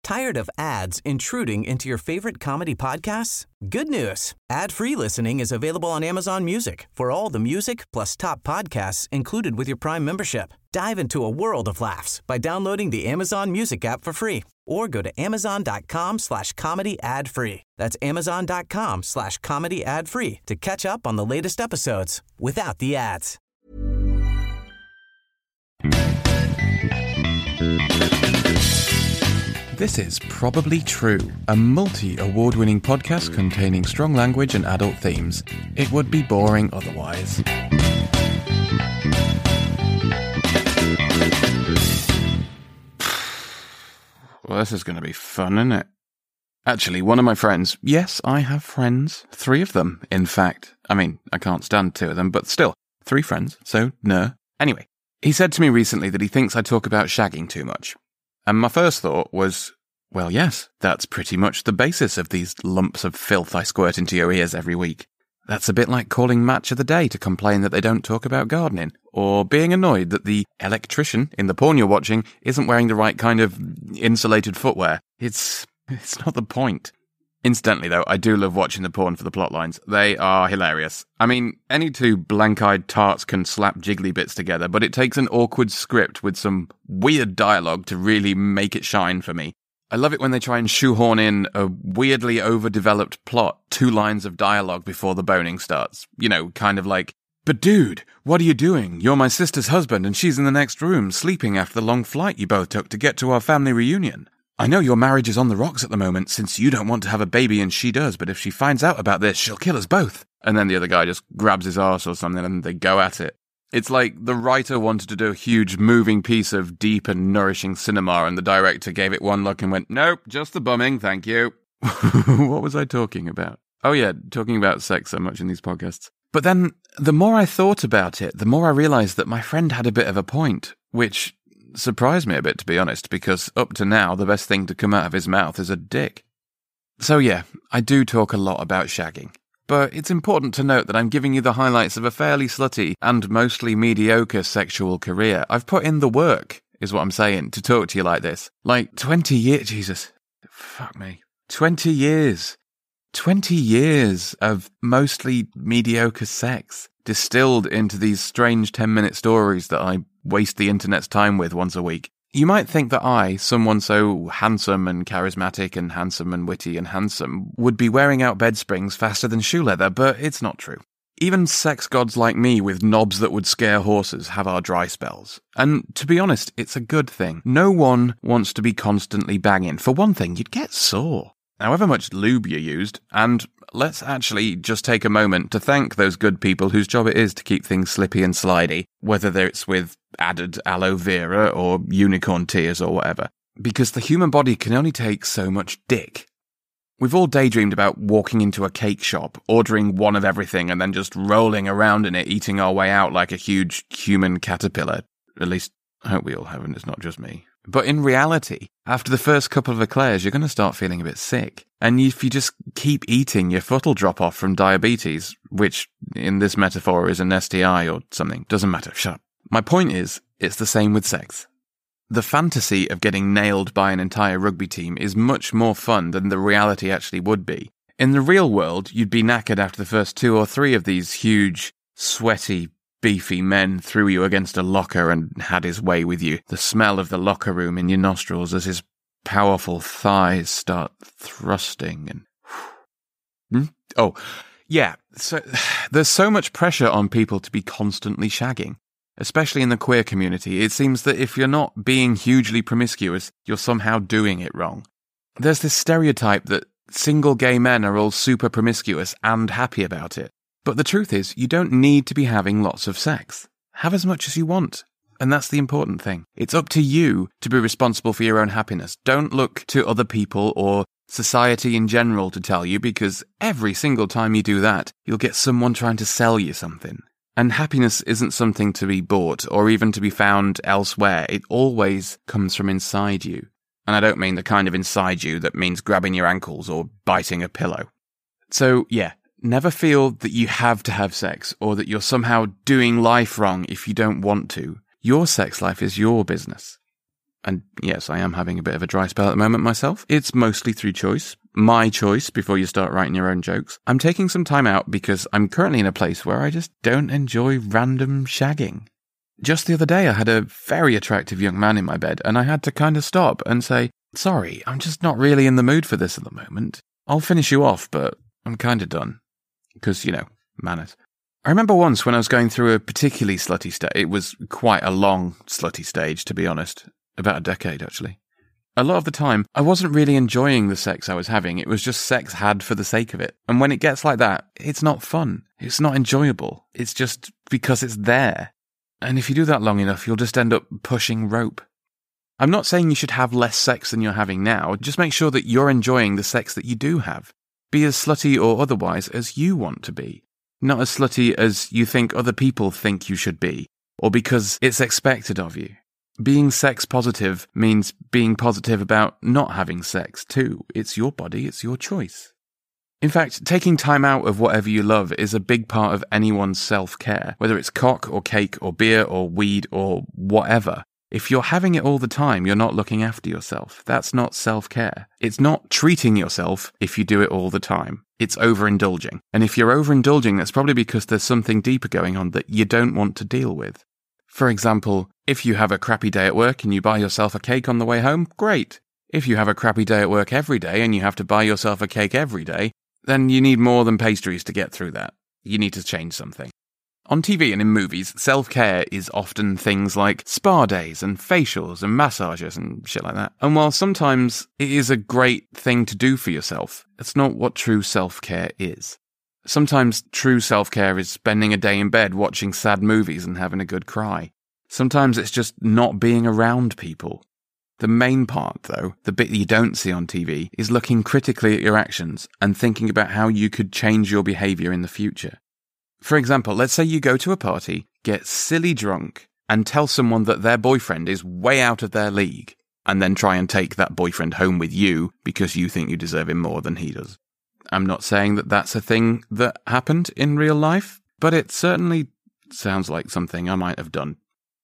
Tired of ads intruding into your favorite comedy podcasts? Good news. Ad-free listening is available on Amazon Music for all the music plus top podcasts included with your Prime membership. Dive into a world of laughs by downloading the Amazon Music app for free or go to amazon.com/comedy ad-free. That's amazon.com/comedy ad-free to catch up on the latest episodes without the ads. This is Probably True, a multi-award-winning podcast containing strong language and adult themes. It would be boring otherwise. Well, this is going to be fun, isn't it? Actually, one of my friends, yes, I have friends, 3 of them, in fact. I mean, I can't stand 2 of them, but still, 3 friends, so no. Anyway, he said to me recently that he thinks I talk about shagging too much. And my first thought was, well, yes, that's pretty much the basis of these lumps of filth I squirt into your ears every week. That's a bit like calling Match of the Day to complain that they don't talk about gardening, or being annoyed that the electrician in the porn you're watching isn't wearing the right kind of insulated footwear. It's not the point. Incidentally, though, I do love watching the porn for the plot lines. They are hilarious. I mean, any 2 blank-eyed tarts can slap jiggly bits together, but it takes an awkward script with some weird dialogue to really make it shine for me. I love it when they try and shoehorn in a weirdly overdeveloped plot, 2 lines of dialogue before the boning starts. You know, kind of like, "But dude, what are you doing? You're my sister's husband and she's in the next room, sleeping after the long flight you both took to get to our family reunion. I know your marriage is on the rocks at the moment since you don't want to have a baby and she does, but if she finds out about this, she'll kill us both." And then the other guy just grabs his arse or something and they go at it. It's like the writer wanted to do a huge moving piece of deep and nourishing cinema and the director gave it one look and went, "Nope, just the bumming, thank you." What was I talking about? Oh yeah, talking about sex so much in these podcasts. But then, the more I thought about it, the more I realised that my friend had a bit of a point, which surprised me a bit, to be honest, because up to now, the best thing to come out of his mouth is a dick. So yeah, I do talk a lot about shagging. But it's important to note that I'm giving you the highlights of a fairly slutty and mostly mediocre sexual career. I've put in the work, is what I'm saying, to talk to you like this. Like 20 years, Jesus, fuck me. 20 years. 20 years of mostly mediocre sex, distilled into these strange 10-minute stories that I waste the internet's time with once a week. You might think that I, someone so handsome and charismatic and handsome and witty and handsome, would be wearing out bed springs faster than shoe leather, but it's not true. Even sex gods like me with knobs that would scare horses have our dry spells. And to be honest, it's a good thing. No one wants to be constantly banging. For one thing, you'd get sore. However much lube you used, and let's actually just take a moment to thank those good people whose job it is to keep things slippy and slidey, whether it's with added aloe vera or unicorn tears or whatever, because the human body can only take so much dick. We've all daydreamed about walking into a cake shop, ordering one of everything and then just rolling around in it, eating our way out like a huge human caterpillar. At least, I hope we all have, and it's not just me. But in reality, after the first couple of eclairs, you're going to start feeling a bit sick. And if you just keep eating, your foot will drop off from diabetes, which, in this metaphor, is an STI or something. Doesn't matter, shut up. My point is, it's the same with sex. The fantasy of getting nailed by an entire rugby team is much more fun than the reality actually would be. In the real world, you'd be knackered after the first 2 or 3 of these huge, sweaty, beefy men threw you against a locker and had his way with you. The smell of the locker room in your nostrils as his powerful thighs start thrusting and... Oh, yeah. So there's so much pressure on people to be constantly shagging. Especially in the queer community, it seems that if you're not being hugely promiscuous, you're somehow doing it wrong. There's this stereotype that single gay men are all super promiscuous and happy about it. But the truth is, you don't need to be having lots of sex. Have as much as you want. And that's the important thing. It's up to you to be responsible for your own happiness. Don't look to other people or society in general to tell you, because every single time you do that, you'll get someone trying to sell you something. And happiness isn't something to be bought or even to be found elsewhere. It always comes from inside you. And I don't mean the kind of inside you that means grabbing your ankles or biting a pillow. So, yeah, never feel that you have to have sex or that you're somehow doing life wrong if you don't want to. Your sex life is your business. And yes, I am having a bit of a dry spell at the moment myself. It's mostly through choice. My choice before you start writing your own jokes. I'm taking some time out because I'm currently in a place where I just don't enjoy random shagging. Just the other day, I had a very attractive young man in my bed, and I had to kind of stop and say, sorry, I'm just not really in the mood for this at the moment. I'll finish you off, but I'm kind of done. Because, manners. I remember once when I was going through a particularly slutty stage. It was quite a long slutty stage, to be honest. About a decade, actually. A lot of the time, I wasn't really enjoying the sex I was having. It was just sex had for the sake of it. And when it gets like that, it's not fun. It's not enjoyable. It's just because it's there. And if you do that long enough, you'll just end up pushing rope. I'm not saying you should have less sex than you're having now. Just make sure that you're enjoying the sex that you do have. Be as slutty or otherwise as you want to be. Not as slutty as you think other people think you should be, or because it's expected of you. Being sex positive means being positive about not having sex too. It's your body, it's your choice. In fact, taking time out of whatever you love is a big part of anyone's self-care, whether it's cock or cake or beer or weed or whatever. If you're having it all the time, you're not looking after yourself. That's not self-care. It's not treating yourself if you do it all the time. It's overindulging. And if you're overindulging, that's probably because there's something deeper going on that you don't want to deal with. For example, if you have a crappy day at work and you buy yourself a cake on the way home, great. If you have a crappy day at work every day and you have to buy yourself a cake every day, then you need more than pastries to get through that. You need to change something. On TV and in movies, self-care is often things like spa days and facials and massages and shit like that. And while sometimes it is a great thing to do for yourself, it's not what true self-care is. Sometimes true self-care is spending a day in bed watching sad movies and having a good cry. Sometimes it's just not being around people. The main part, though, the bit you don't see on TV, is looking critically at your actions and thinking about how you could change your behaviour in the future. For example, let's say you go to a party, get silly drunk, and tell someone that their boyfriend is way out of their league, and then try and take that boyfriend home with you because you think you deserve him more than he does. I'm not saying that that's a thing that happened in real life, but it certainly sounds like something I might have done.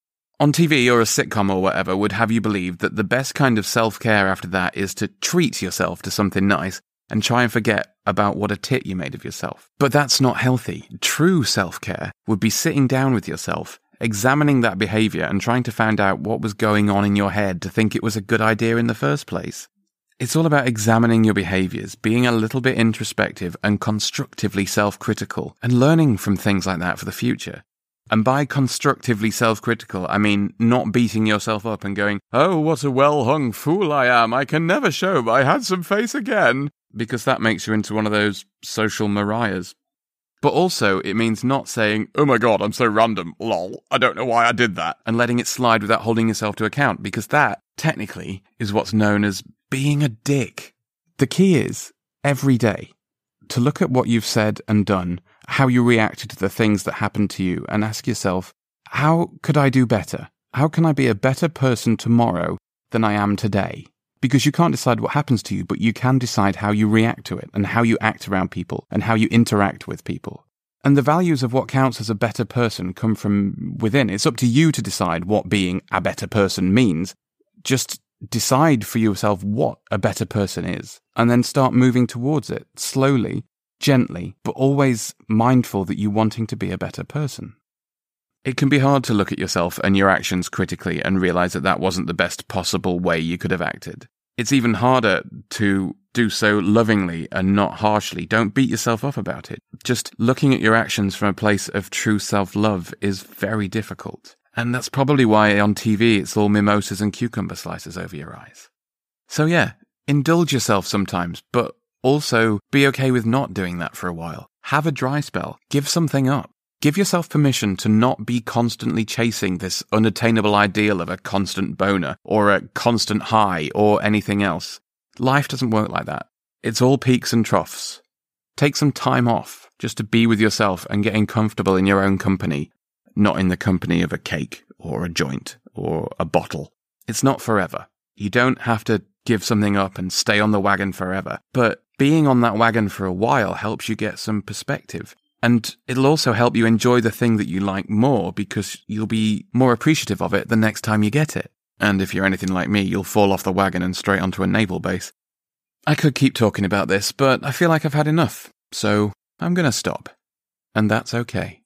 On TV or a sitcom or whatever would have you believe that the best kind of self-care after that is to treat yourself to something nice and try and forget about what a tit you made of yourself. But that's not healthy. True self-care would be sitting down with yourself, examining that behaviour and trying to find out what was going on in your head to think it was a good idea in the first place. It's all about examining your behaviours, being a little bit introspective and constructively self-critical, and learning from things like that for the future. And by constructively self-critical, I mean not beating yourself up and going, oh, what a well-hung fool I am, I can never show my handsome face again, because that makes you into one of those social mariahs. But also, it means not saying, oh my god, I'm so random, lol, I don't know why I did that, and letting it slide without holding yourself to account, because that, technically, is what's known as being a dick. The key is, every day, to look at what you've said and done, how you reacted to the things that happened to you, and ask yourself, how could I do better? How can I be a better person tomorrow than I am today? Because you can't decide what happens to you, but you can decide how you react to it, and how you act around people, and how you interact with people. And the values of what counts as a better person come from within. It's up to you to decide what being a better person means. Just decide for yourself what a better person is, and then start moving towards it, slowly, gently, but always mindful that you're wanting to be a better person. It can be hard to look at yourself and your actions critically and realize that that wasn't the best possible way you could have acted. It's even harder to do so lovingly and not harshly. Don't beat yourself up about it. Just looking at your actions from a place of true self-love is very difficult. And that's probably why on TV it's all mimosas and cucumber slices over your eyes. So yeah, indulge yourself sometimes, but also be okay with not doing that for a while. Have a dry spell. Give something up. Give yourself permission to not be constantly chasing this unattainable ideal of a constant boner or a constant high or anything else. Life doesn't work like that. It's all peaks and troughs. Take some time off just to be with yourself and getting comfortable in your own company, not in the company of a cake or a joint or a bottle. It's not forever. You don't have to give something up and stay on the wagon forever. But being on that wagon for a while helps you get some perspective. And it'll also help you enjoy the thing that you like more because you'll be more appreciative of it the next time you get it. And if you're anything like me, you'll fall off the wagon and straight onto a naval base. I could keep talking about this, but I feel like I've had enough, so I'm gonna stop. And that's okay.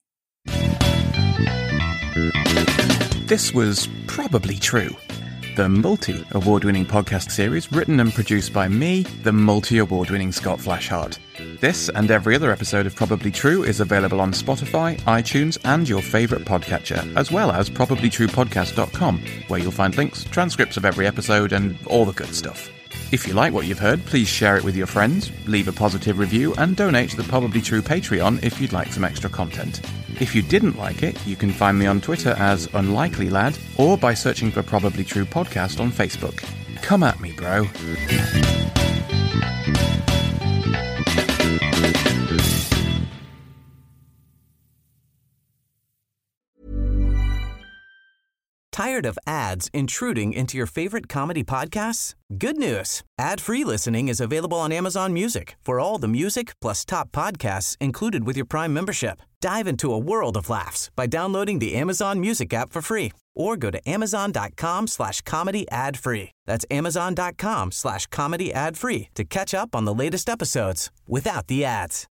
This was Probably True, the multi-award-winning podcast series written and produced by me, the multi-award-winning Scott Flashheart. This and every other episode of Probably True is available on Spotify, iTunes, and your favourite podcatcher, as well as probablytruepodcast.com, where you'll find links, transcripts of every episode, and all the good stuff. If you like what you've heard, please share it with your friends, leave a positive review, and donate to the Probably True Patreon if you'd like some extra content. If you didn't like it, you can find me on Twitter as UnlikelyLad, or by searching for Probably True Podcast on Facebook. Come at me, bro. Tired of ads intruding into your favorite comedy podcasts? Good news. Ad-free listening is available on Amazon Music for all the music plus top podcasts included with your Prime membership. Dive into a world of laughs by downloading the Amazon Music app for free or go to amazon.com/comedy ad-free. That's amazon.com/comedy ad-free to catch up on the latest episodes without the ads.